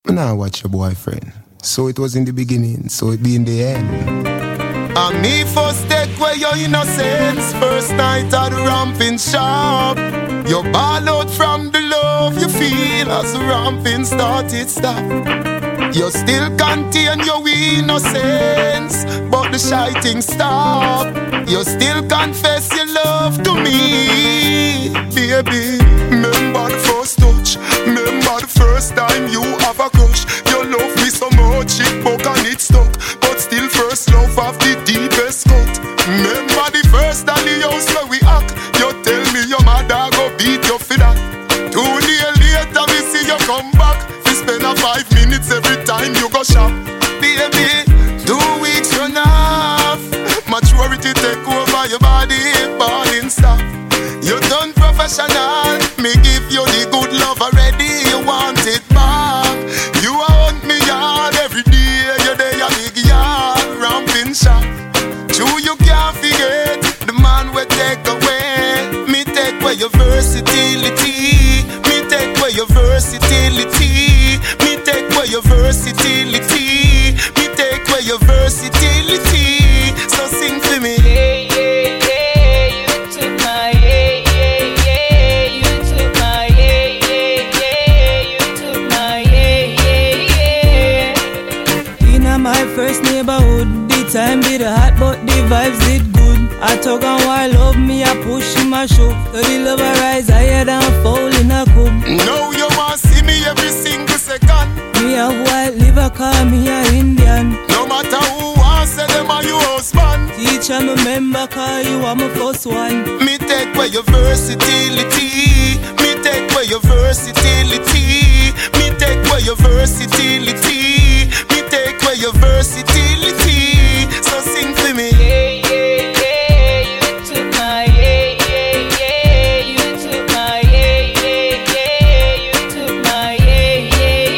Now watch your boyfriend. So it was in the beginning, so it be in the end. And me first take away your innocence. First night at the ramping shop. You ball out from the love you feel as the ramping started stop. You still contain your innocence, but the shy thing stop. You still confess your love to me, baby. Remember the first touch, remember the first time you have a crush. You love me so much, it broke and it stuck, but still first love of the deepest cut. Remember the first day the house where we act. You tell me your mother go beat you for that. 2 days later we see you come back. We spend a 5 minutes every time you go shop. Baby, 2 weeks run off. Maturity take over your body, balling stop. You done professional, me give you the good love already. You want it back. You want me yard every day. You there a big yard, ramping shop. True, you can't forget the man we take away. Me take away your versatility. Me take away your versatility. Me take away your versatility. Me take away your versatility. So sing for me. Yeah, yeah, yeah. You took my yeah, yeah, yeah. You took my yeah, yeah, yeah. You took my yeah, yeah, yeah. In my first neighborhood, the time did hot, but the vibes did good. I talk and why love me, I push him, I show. So the love I rise higher than fall in a cup. Now you want see me every single second. Me a white liver, call me a Indian. No matter who wants, say them are your husband. Teacher, me member, call you are my first one. Me take away your versatility. Me take away your versatility. Me take away your versatility. Me take away your versatility. So sing for me. Yeah, yeah, yeah. You took my yeah, yeah, yeah. You took my yeah, yeah, yeah. You took my yeah,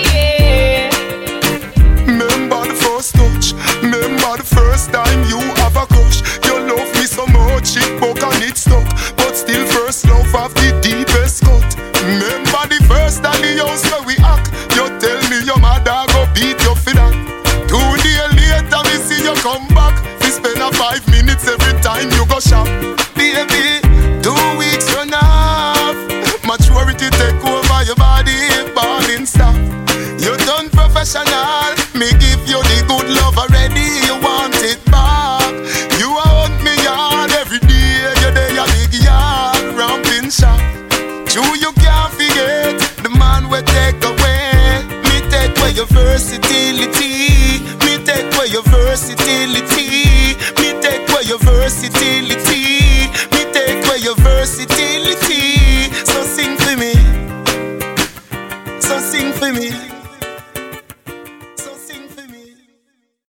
yeah, yeah. Remember the first touch. Remember the first time you have a crush. You love me so much, it broke and it stuck, but still first love of the deepest cut. Remember the first day the house where we act. You tell me your mother go beat you for that. 2 days later we see you come back. We spend a 5 minutes every time you go shop. Baby, 2 weeks run off. Maturity take over your body, balling stop. You done professional, me give you the good love already. You want it back. You want me yard every day. You there a big yard, ramping shop. True, you can't forget the man we take away. Me take away your versatility. Me take away your versatility. Me take away your versatility. Me take away your versatility. So sing for me. So sing for me.